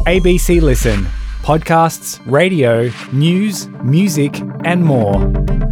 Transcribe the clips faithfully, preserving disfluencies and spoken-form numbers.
A B C Listen. Podcasts, radio, news, music and more.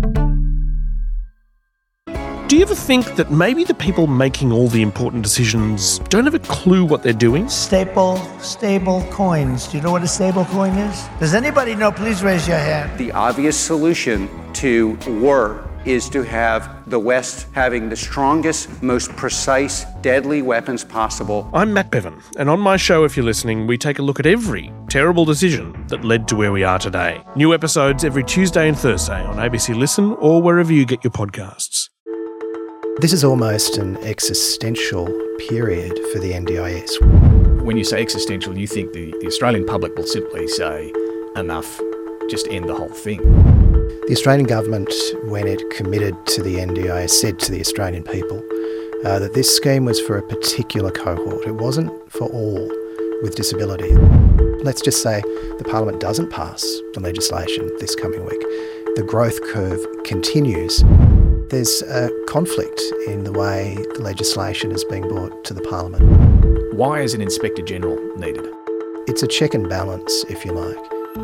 Do you ever think that maybe the people making all the important decisions don't have a clue what they're doing? Staple, stable coins. Do you know what a stable coin is? Does anybody know? Please raise your hand. The obvious solution to war is to have the West having the strongest, most precise, deadly weapons possible. I'm Matt Bevan, and on my show, if you're listening, we take a look at every terrible decision that led to where we are today. New episodes every Tuesday and Thursday on A B C Listen or wherever you get your podcasts. This is almost an existential period for the N D I S. When you say existential, you think the, the Australian public will simply say, enough, just end the whole thing. The Australian government, when it committed to the N D I S, said to the Australian people uh, that this scheme was for a particular cohort. It wasn't for all with disability. Let's just say the Parliament doesn't pass the legislation this coming week. The growth curve continues. There's a conflict in the way the legislation is being brought to the Parliament. Why is an Inspector General needed? It's a check and balance, if you like.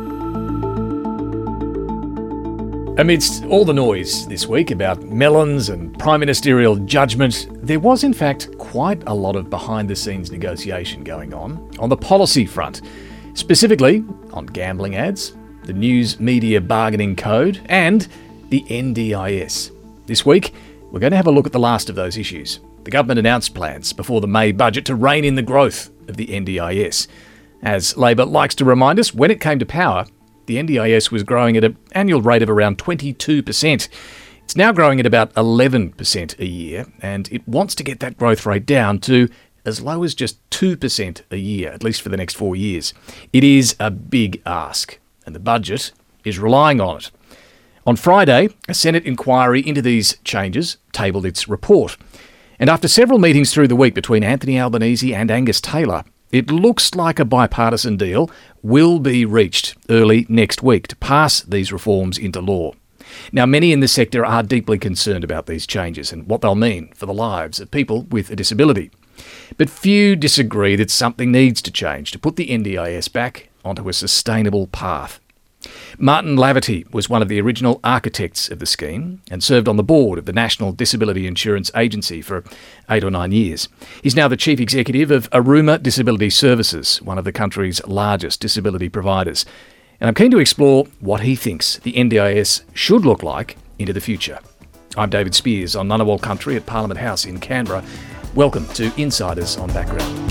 Amidst all the noise this week about melons and prime ministerial judgment, there was in fact quite a lot of behind-the-scenes negotiation going on on the policy front, specifically on gambling ads, the News Media Bargaining Code and the N D I S. This week, we're going to have a look at the last of those issues. The government announced plans before the May budget to rein in the growth of the N D I S. As Labor likes to remind us, when it came to power, the N D I S was growing at an annual rate of around twenty-two percent. It's now growing at about eleven percent a year, and it wants to get that growth rate down to as low as just two percent a year, at least for the next four years. It is a big ask, and the budget is relying on it. On Friday, a Senate inquiry into these changes tabled its report. And after several meetings through the week between Anthony Albanese and Angus Taylor, it looks like a bipartisan deal will be reached early next week to pass these reforms into law. Now, many in the sector are deeply concerned about these changes and what they'll mean for the lives of people with a disability. But few disagree that something needs to change to put the N D I S back onto a sustainable path. Martin Laverty was one of the original architects of the scheme and served on the board of the National Disability Insurance Agency for eight or nine years. He's now the chief executive of Aruma Disability Services, one of the country's largest disability providers. And I'm keen to explore what he thinks the N D I S should look like into the future. I'm David Spears on Ngunnawal Country at Parliament House in Canberra. Welcome to Insiders on Background.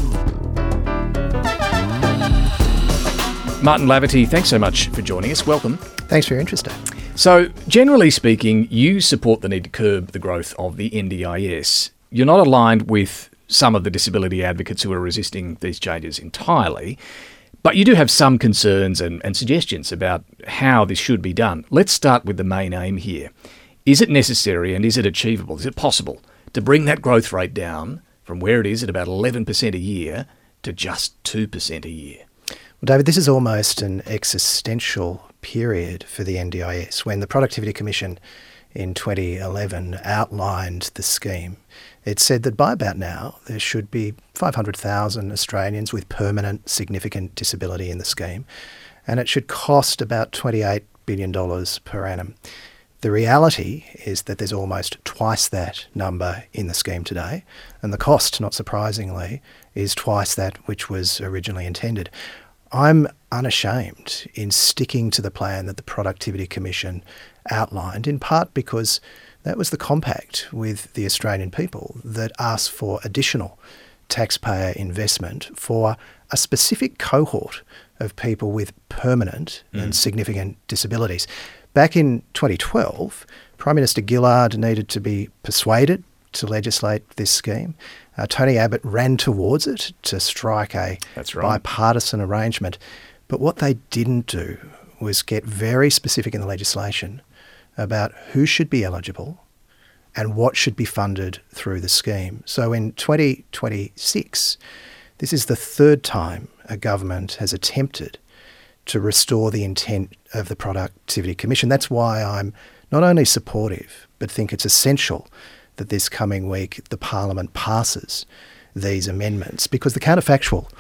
Martin Laverty, thanks so much for joining us. Welcome. Thanks for your interest, Dave. So, generally speaking, you support the need to curb the growth of the N D I S. You're not aligned with some of the disability advocates who are resisting these changes entirely, but you do have some concerns and, and suggestions about how this should be done. Let's start with the main aim here. Is it necessary and is it achievable? Is it possible to bring that growth rate down from where it is at about eleven percent a year to just two percent a year? Well, David, this is almost an existential period for the N D I S. When the Productivity Commission in twenty eleven outlined the scheme, it said that by about now there should be five hundred thousand Australians with permanent significant disability in the scheme, and it should cost about twenty-eight billion dollars per annum. The reality is that there's almost twice that number in the scheme today, and the cost, not surprisingly, is twice that which was originally intended. I'm unashamed in sticking to the plan that the Productivity Commission outlined, in part because that was the compact with the Australian people that asked for additional taxpayer investment for a specific cohort of people with permanent mm. and significant disabilities. Back in twenty twelve, Prime Minister Gillard needed to be persuaded to legislate this scheme. Uh, Tony Abbott ran towards it to strike a That's right. bipartisan arrangement. But what they didn't do was get very specific in the legislation about who should be eligible and what should be funded through the scheme. So in twenty twenty-six, this is the third time a government has attempted to restore the intent of the Productivity Commission. That's why I'm not only supportive, but think it's essential that this coming week the Parliament passes these amendments, because the counterfactual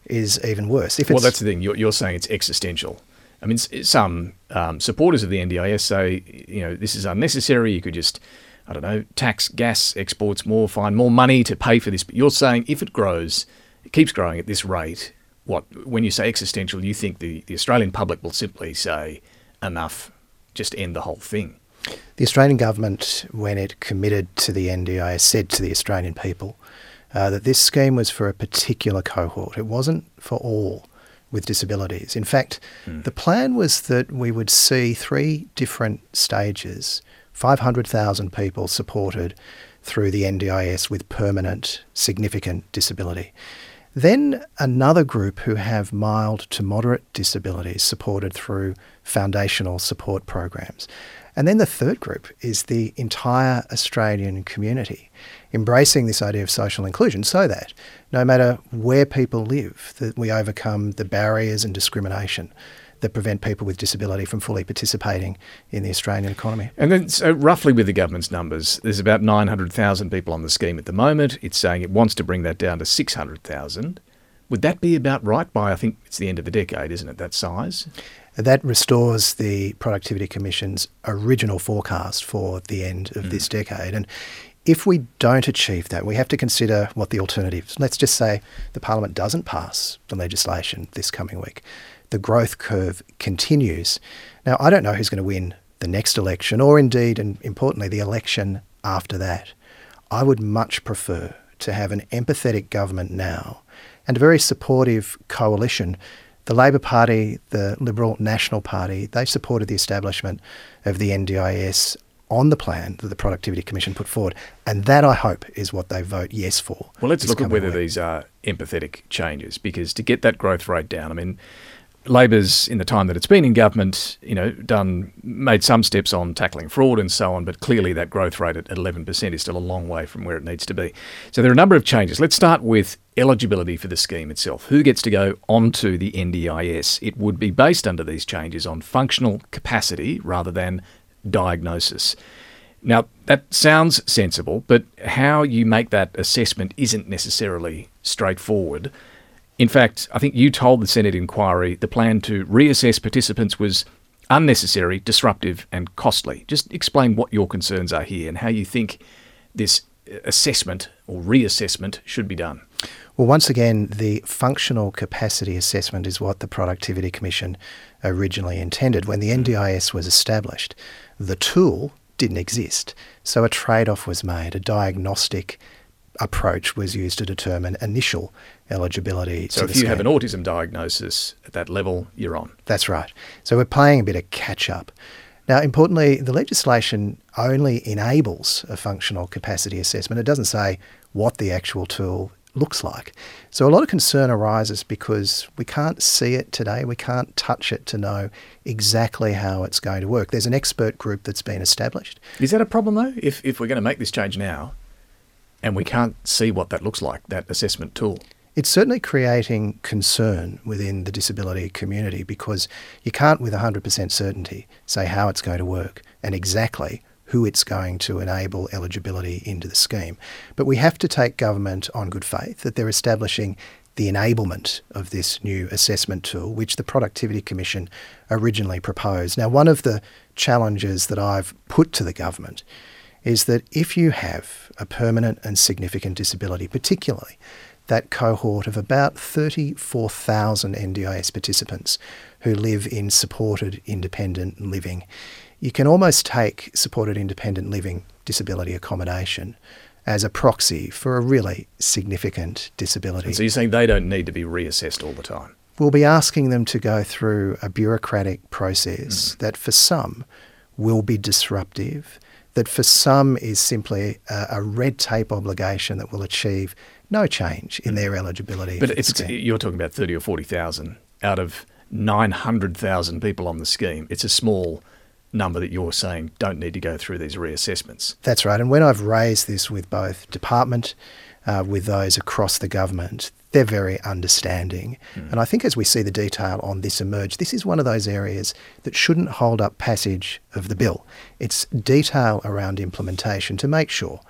is even worse. If Well, it's, that's the thing. You're, you're saying it's existential. I mean, s- some um, supporters of the N D I S say, you know, this is unnecessary. You could just, I don't know, tax gas exports more, find more money to pay for this. But you're saying if it grows, it keeps growing at this rate, what, when you say existential, you think the, the Australian public will simply say, enough, just end the whole thing. The Australian government, when it committed to the N D I S, said to the Australian people uh, that this scheme was for a particular cohort. It wasn't for all with disabilities. In fact, mm. the plan was that we would see three different stages, five hundred thousand people supported through the N D I S with permanent, significant disability. Then another group who have mild to moderate disabilities supported through foundational support programs. And then the third group is the entire Australian community, embracing this idea of social inclusion so that no matter where people live, that we overcome the barriers and discrimination that prevent people with disability from fully participating in the Australian economy. And then, so roughly with the government's numbers, there's about nine hundred thousand people on the scheme at the moment. It's saying it wants to bring that down to six hundred thousand. Would that be about right by, I think it's the end of the decade, isn't it, that size? That restores the Productivity Commission's original forecast for the end of mm. this decade. And if we don't achieve that, we have to consider what the alternatives. Let's just say the Parliament doesn't pass the legislation this coming week. The growth curve continues. Now, I don't know who's going to win the next election or indeed, and importantly, the election after that. I would much prefer to have an empathetic government now and a very supportive coalition. The Labor Party, the Liberal National Party, they supported the establishment of the N D I S on the plan that the Productivity Commission put forward. And that, I hope, is what they vote yes for. Well, let's look at whether week. these are empathetic changes, because to get that growth rate down, I mean, Labor's, in the time that it's been in government, you know, done made some steps on tackling fraud and so on, but clearly that growth rate at eleven percent is still a long way from where it needs to be. So there are a number of changes. Let's start with eligibility for the scheme itself. Who gets to go onto the N D I S? It would be based under these changes on functional capacity rather than diagnosis. Now, that sounds sensible, but how you make that assessment isn't necessarily straightforward. In fact, I think you told the Senate inquiry the plan to reassess participants was unnecessary, disruptive and costly. Just explain what your concerns are here and how you think this assessment or reassessment should be done. Well, once again, the functional capacity assessment is what the Productivity Commission originally intended. When the N D I S was established, the tool didn't exist. So a trade-off was made, a diagnostic approach was used to determine initial eligibility. So to if the you scheme. have an autism diagnosis at that level, you're on. That's right. So we're playing a bit of catch-up. Now, importantly, the legislation only enables a functional capacity assessment. It doesn't say what the actual tool looks like. So a lot of concern arises because we can't see it today. We can't touch it to know exactly how it's going to work. There's an expert group that's been established. Is that a problem, though, if, if we're going to make this change now and we can't see what that looks like, that assessment tool? It's certainly creating concern within the disability community because you can't with one hundred percent certainty say how it's going to work and exactly who it's going to enable eligibility into the scheme. But we have to take government on good faith that they're establishing the enablement of this new assessment tool, which the Productivity Commission originally proposed. Now, one of the challenges that I've put to the government is that if you have a permanent and significant disability, particularly that cohort of about thirty-four thousand N D I S participants who live in supported independent living, you can almost take supported independent living disability accommodation as a proxy for a really significant disability. And so you're saying they don't need to be reassessed all the time? We'll be asking them to go through a bureaucratic process mm. that for some will be disruptive, that for some is simply a, a red tape obligation that will achieve no change in their eligibility. But it's, you're talking about thirty or forty thousand out of nine hundred thousand people on the scheme. It's a small number that you're saying don't need to go through these reassessments. That's right. And when I've raised this with both department, uh, with those across the government, they're very understanding. Mm. And I think as we see the detail on this emerge, this is one of those areas that shouldn't hold up passage of the bill. It's detail around implementation to make sure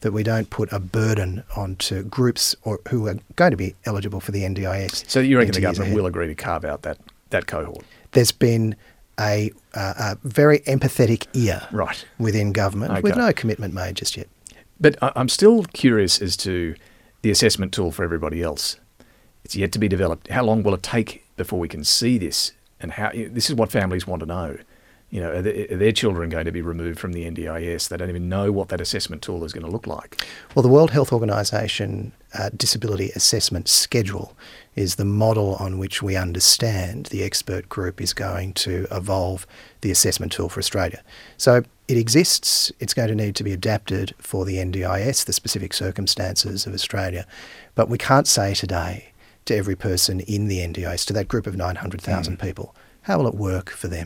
that we don't put a burden onto groups or who are going to be eligible for the N D I S. So you reckon the into years government ahead. will agree to carve out that, that cohort? There's been a, uh, a very empathetic ear Right. within government with Okay. no commitment made just yet. But I- I'm still curious as to the assessment tool for everybody else. It's yet to be developed. How long will it take before we can see this? And how this is what families want to know. You know, are, the, are their children going to be removed from the N D I S? They don't even know what that assessment tool is going to look like. Well, the World Health Organization uh, Disability Assessment Schedule is the model on which we understand the expert group is going to evolve the assessment tool for Australia. So it exists. It's going to need to be adapted for the N D I S, the specific circumstances of Australia. But we can't say today to every person in the N D I S, to that group of nine hundred thousand mm. people, how will it work for them?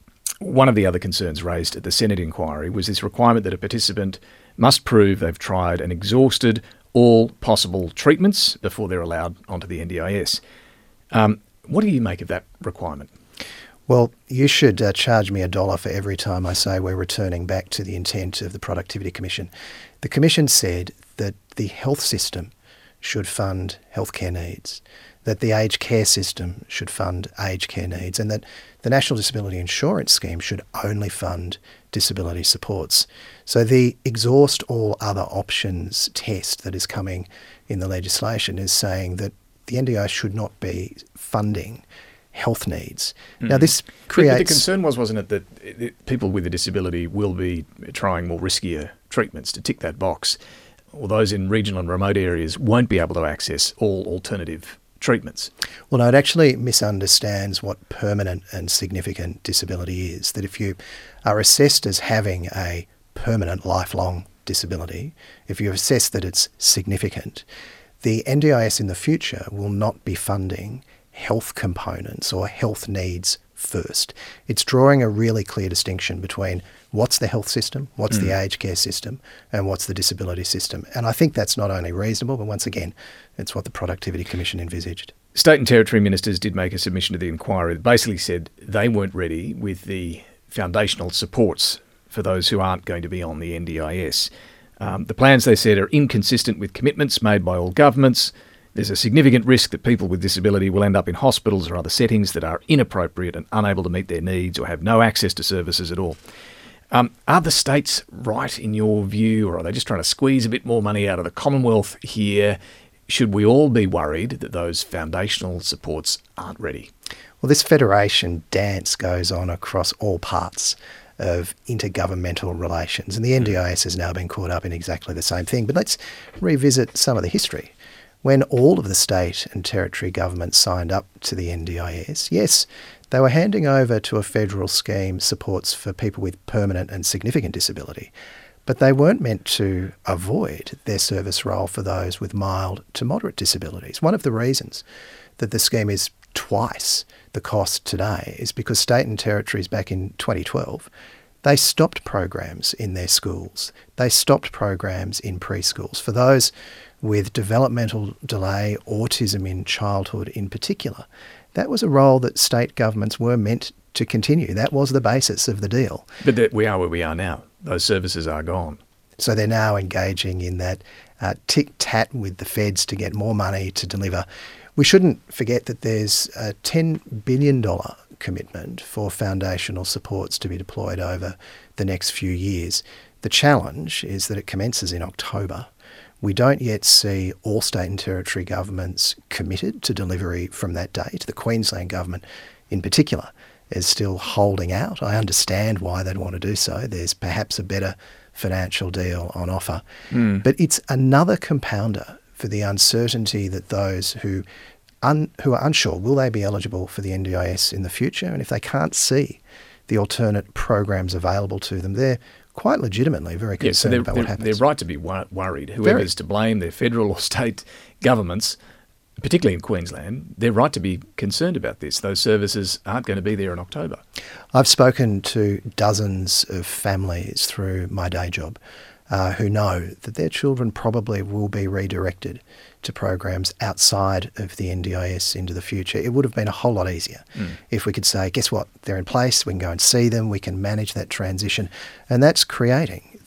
One of the other concerns raised at the Senate inquiry was this requirement that a participant must prove they've tried and exhausted all possible treatments before they're allowed onto the N D I S. Um, what do you make of that requirement? Well, you should uh, charge me a dollar for every time I say we're returning back to the intent of the Productivity Commission. The Commission said that the health system should fund healthcare needs, that the aged care system should fund aged care needs, and that the National Disability Insurance Scheme should only fund disability supports. So the exhaust all other options test that is coming in the legislation is saying that the N D I S should not be funding health needs. Mm. Now this creates... But the concern was, wasn't it, that it, people with a disability will be trying more riskier treatments to tick that box, or those in regional and remote areas won't be able to access all alternative treatments? Well, no, it actually misunderstands what permanent and significant disability is. That if you are assessed as having a permanent lifelong disability, if you're assessed that it's significant, the N D I S in the future will not be funding health components or health needs first. It's drawing a really clear distinction between what's the health system, what's mm. the aged care system, and what's the disability system. And I think that's not only reasonable, but once again, it's what the Productivity Commission envisaged. State and Territory ministers did make a submission to the inquiry that basically said they weren't ready with the foundational supports for those who aren't going to be on the N D I S. Um, the plans, they said, are inconsistent with commitments made by all governments. There's a significant risk that people with disability will end up in hospitals or other settings that are inappropriate and unable to meet their needs or have no access to services at all. Um, are the states right in your view, or are they just trying to squeeze a bit more money out of the Commonwealth here? Should we all be worried that those foundational supports aren't ready? Well, this federation dance goes on across all parts of intergovernmental relations, and the N D I S has now been caught up in exactly the same thing. But let's revisit some of the history. When all of the state and territory governments signed up to the N D I S, yes, they were handing over to a federal scheme supports for people with permanent and significant disability, but they weren't meant to avoid their service role for those with mild to moderate disabilities. One of the reasons that the scheme is twice the cost today is because state and territories back in twenty twelve, they stopped programs in their schools. They stopped programs in preschools for those with developmental delay, autism in childhood in particular. That was a role that state governments were meant to continue. That was the basis of the deal. But that we are where we are now. Those services are gone. So they're now engaging in that uh, tic-tat with the feds to get more money to deliver. We shouldn't forget that there's a ten billion dollars commitment for foundational supports to be deployed over the next few years. The challenge is that it commences in October. We don't yet see all state and territory governments committed to delivery from that date. The Queensland government in particular is still holding out. I understand why they'd want to do so. There's perhaps a better financial deal on offer. Mm. But it's another compounder for the uncertainty that those who un, who are unsure, will they be eligible for the N D I S in the future? And if they can't see the alternate programs available to them, they're quite legitimately very concerned yeah, so about what happens. They're right to be wor- worried. Whoever's very. to blame, their federal or state governments, particularly in Queensland, they're right to be concerned about this. Those services aren't going to be there in October. I've spoken to dozens of families through my day job uh, who know that their children probably will be redirected to programs outside of the N D I S into the future. It would have been a whole lot easier mm. if we could say, guess what, they're in place, we can go and see them, we can manage that transition. And that's creating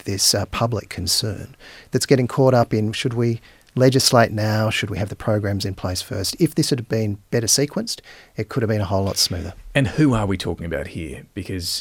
this uh, public concern that's getting caught up in, should we legislate now? Should we have the programs in place first? If this had been better sequenced, it could have been a whole lot smoother. And who are we talking about here? Because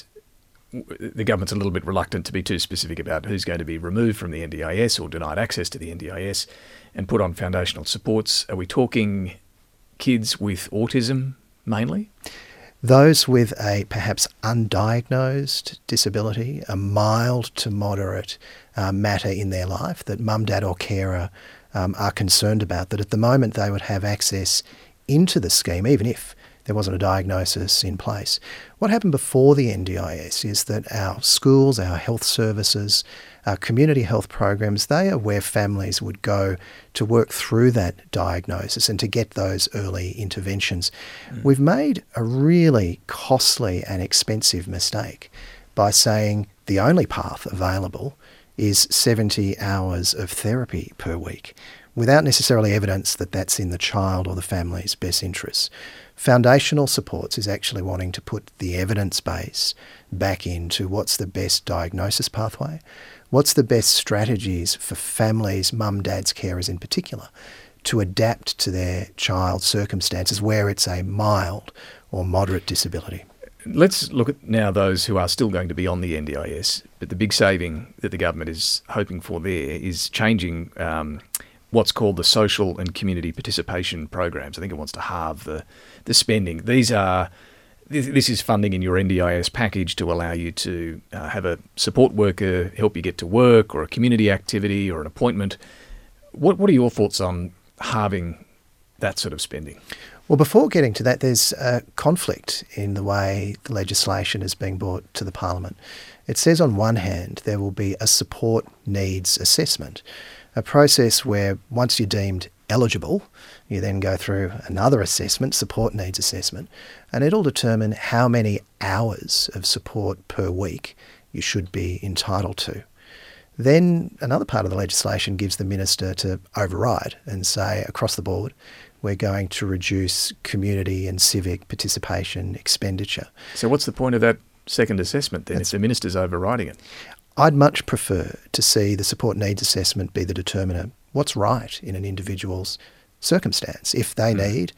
the government's a little bit reluctant to be too specific about who's going to be removed from the N D I S or denied access to the N D I S and put on foundational supports. Are we talking kids with autism mainly? Those with a perhaps undiagnosed disability, a mild to moderate uh, matter in their life that mum, dad or carer um, are concerned about, that at the moment they would have access into the scheme, even if there wasn't a diagnosis in place. What happened before the N D I S is that our schools, our health services, our community health programs, they are where families would go to work through that diagnosis and to get those early interventions. Mm. We've made a really costly and expensive mistake by saying the only path available is seventy hours of therapy per week, without necessarily evidence that that's in the child or the family's best interests. Foundational supports is actually wanting to put the evidence base back into what's the best diagnosis pathway, what's the best strategies for families, mum, dads, carers in particular, to adapt to their child's circumstances where it's a mild or moderate disability. Let's look at now those who are still going to be on the N D I S, but the big saving that the government is hoping for there is changing um, what's called the social and community participation programs. I think it wants to halve the, the spending. These are this, this is funding in your N D I S package to allow you to uh, have a support worker help you get to work, or a community activity or an appointment. What what are your thoughts on halving that sort of spending? Well, before getting to that, there's a conflict in the way the legislation is being brought to the Parliament. It says on one hand there will be a support needs assessment, a process where once you're deemed eligible, you then go through another assessment, support needs assessment, and it'll determine how many hours of support per week you should be entitled to. Then another part of the legislation gives the minister to override and say, across the board, we're going to reduce community and civic participation expenditure. So what's the point of that second assessment then, That's, if the minister's overriding it? I'd much prefer to see the support needs assessment be the determiner. What's right in an individual's circumstance? If they mm. need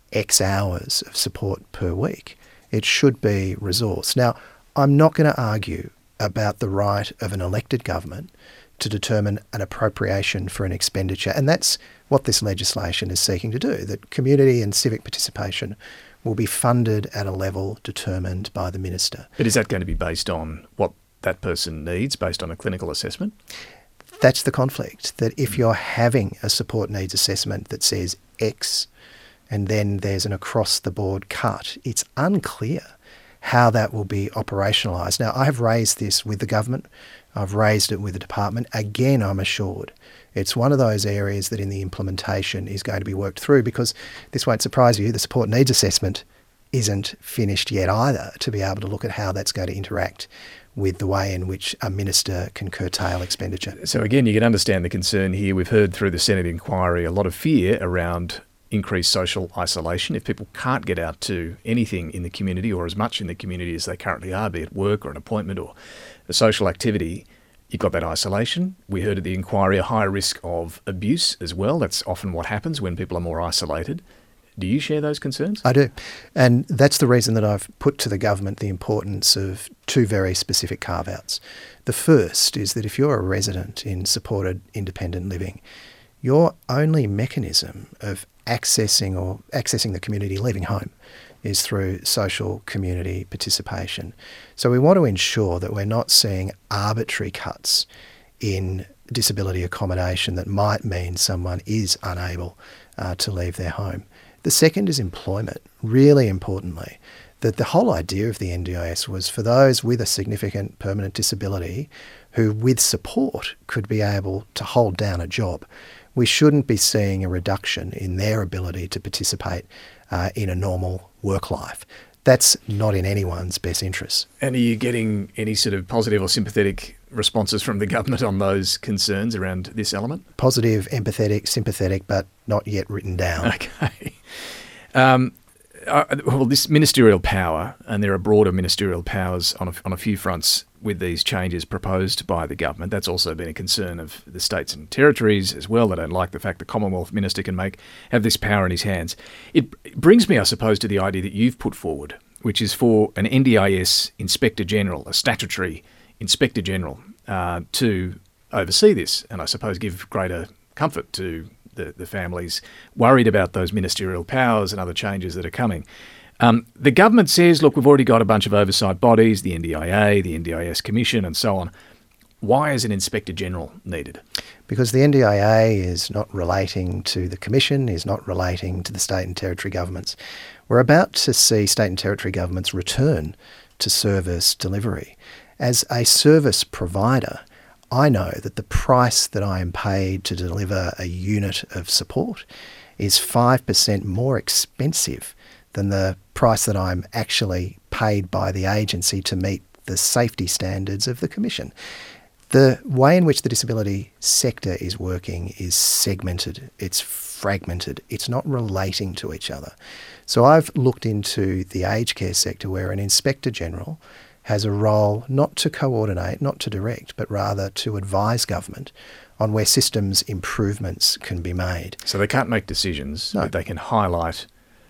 X hours of support per week, it should be resourced. Now, I'm not going to argue about the right of an elected government to determine an appropriation for an expenditure, and that's what this legislation is seeking to do, that community and civic participation will be funded at a level determined by the minister. But is that going to be based on what that person needs, based on a clinical assessment? That's the conflict, that if you're having a support needs assessment that says X and then there's an across-the-board cut, it's unclear how that will be operationalised. Now, I have raised this with the government. I've raised it with the department. Again, I'm assured it's one of those areas that in the implementation is going to be worked through, because this won't surprise you, the support needs assessment isn't finished yet either, to be able to look at how that's going to interact with the way in which a minister can curtail expenditure. So again, you can understand the concern here. We've heard through the Senate inquiry a lot of fear around increased social isolation. If people can't get out to anything in the community, or as much in the community as they currently are, be it work or an appointment or a social activity, you've got that isolation. We heard at the inquiry a higher risk of abuse as well. That's often what happens when people are more isolated. Do you share those concerns? I do. And that's the reason that I've put to the government the importance of two very specific carve-outs. The first is that if you're a resident in supported independent living, your only mechanism of accessing or accessing the community, leaving home, is through social community participation. So we want to ensure that we're not seeing arbitrary cuts in disability accommodation that might mean someone is unable uh, to leave their home. The second is employment, really importantly, that the whole idea of the N D I S was for those with a significant permanent disability who, with support, could be able to hold down a job. We shouldn't be seeing a reduction in their ability to participate uh, in a normal work life. That's not in anyone's best interest. And are you getting any sort of positive or sympathetic responses from the government on those concerns around this element? Positive, empathetic, sympathetic, but not yet written down. Okay. Um, uh, well, this ministerial power, and there are broader ministerial powers on a, on a few fronts with these changes proposed by the government. That's also been a concern of the states and territories as well. They don't like the fact the Commonwealth Minister can make have this power in his hands. It, it brings me, I suppose, to the idea that you've put forward, which is for an N D I S Inspector General, a statutory Inspector General, uh, to oversee this, and I suppose give greater comfort to the, the families worried about those ministerial powers and other changes that are coming. Um, the government says, look, we've already got a bunch of oversight bodies, the N D I A, the N D I S Commission and so on. Why is an Inspector General needed? Because the N D I A is not relating to the Commission, is not relating to the state and territory governments. We're about to see state and territory governments return to service delivery. As a service provider, I know that the price that I am paid to deliver a unit of support is five percent more expensive than the price that I'm actually paid by the agency to meet the safety standards of the Commission. The way in which the disability sector is working is segmented, it's fragmented, it's not relating to each other. So I've looked into the aged care sector where an Inspector General has a role not to coordinate, not to direct, but rather to advise government on where systems improvements can be made. So they can't make decisions, No. but they can highlight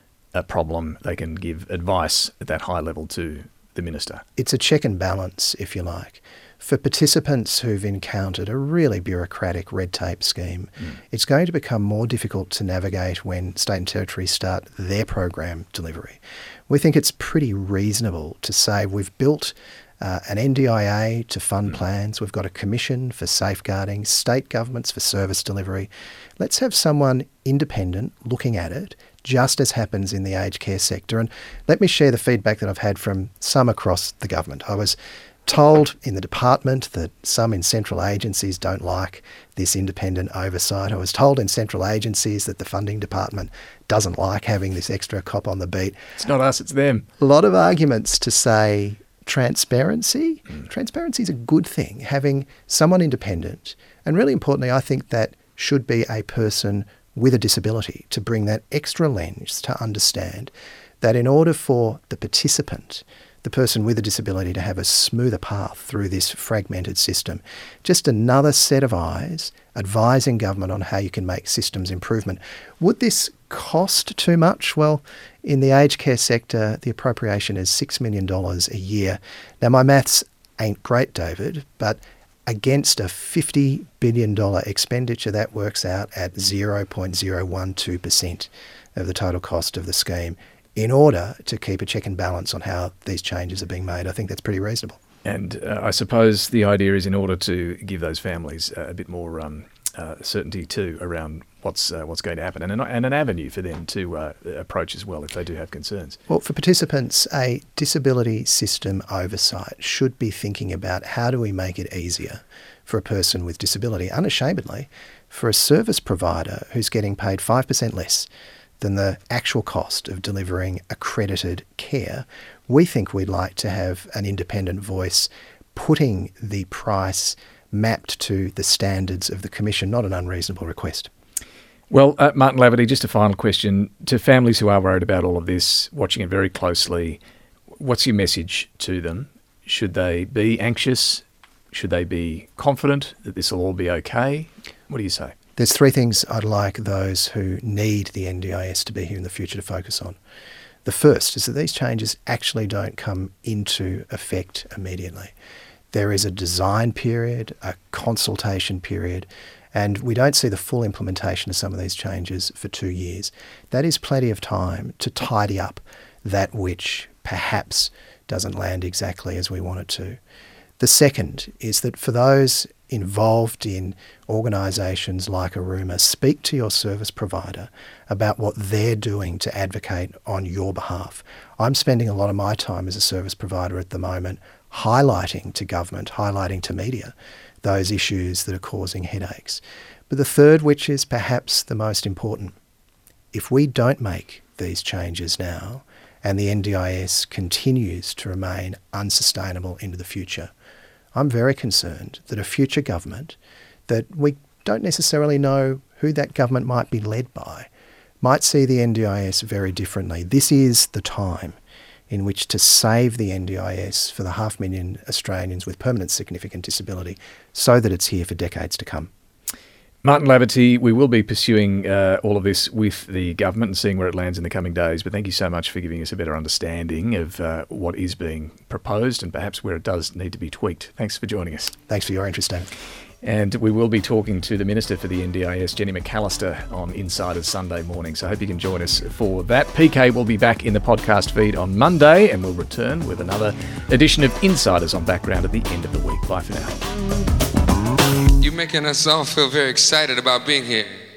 a problem, they can give advice at that high level to the minister. It's a check and balance, if you like. For participants who've encountered a really bureaucratic red tape scheme, mm. it's going to become more difficult to navigate when state and territories start their program delivery. We think it's pretty reasonable to say we've built uh, an N D I A to fund mm. plans, we've got a commission for safeguarding, state governments for service delivery. Let's have someone independent looking at it, just as happens in the aged care sector. And let me share the feedback that I've had from some across the government. I was told in the department that some in central agencies don't like this independent oversight. I was told in central agencies that the funding department doesn't like having this extra cop on the beat. It's not us, it's them. A lot of arguments to say transparency. Mm. Transparency is a good thing. Having someone independent, and really importantly, I think that should be a person with a disability to bring that extra lens to understand that in order for the participant, the person with a disability, to have a smoother path through this fragmented system, just another set of eyes advising government on how you can make systems improvement. Would this cost too much? Well, in the aged care sector, the appropriation is six million dollars a year. Now, my maths ain't great, David, but against a fifty billion dollars expenditure, that works out at zero point zero one two percent of the total cost of the scheme, in order to keep a check and balance on how these changes are being made. I think that's pretty reasonable. And uh, I suppose the idea is in order to give those families uh, a bit more um, uh, certainty too around what's uh, what's going to happen, and an, and an avenue for them to uh, approach as well if they do have concerns. Well, for participants, a disability system oversight should be thinking about how do we make it easier for a person with disability, unashamedly, for a service provider who's getting paid five percent less than the actual cost of delivering accredited care. We think we'd like to have an independent voice putting the price mapped to the standards of the Commission, not an unreasonable request. Well, uh, Martin Laverty, just a final question. To families who are worried about all of this, watching it very closely, what's your message to them? Should they be anxious? Should they be confident that this will all be okay? What do you say? There's three things I'd like those who need the N D I S to be here in the future to focus on. The first is that these changes actually don't come into effect immediately. There is a design period, a consultation period, and we don't see the full implementation of some of these changes for two years. That is plenty of time to tidy up that which perhaps doesn't land exactly as we want it to. The second is that for those involved in organisations like Aruma, speak to your service provider about what they're doing to advocate on your behalf. I'm spending a lot of my time as a service provider at the moment highlighting to government, highlighting to media, those issues that are causing headaches. But the third, which is perhaps the most important, if we don't make these changes now and the N D I S continues to remain unsustainable into the future, I'm very concerned that a future government, that we don't necessarily know who that government might be led by, might see the N D I S very differently. This is the time in which to save the N D I S for the half million Australians with permanent significant disability so that it's here for decades to come. Martin Laverty, we will be pursuing uh, all of this with the government and seeing where it lands in the coming days, but thank you so much for giving us a better understanding of uh, what is being proposed and perhaps where it does need to be tweaked. Thanks for joining us. Thanks for your interest, David. And we will be talking to the Minister for the N D I S, Jenny McAllister, on Insiders Sunday morning, so I hope you can join us for that. P K will be back in the podcast feed on Monday, and we'll return with another edition of Insiders on Background at the end of the week. Bye for now. You're making us all feel very excited about being here.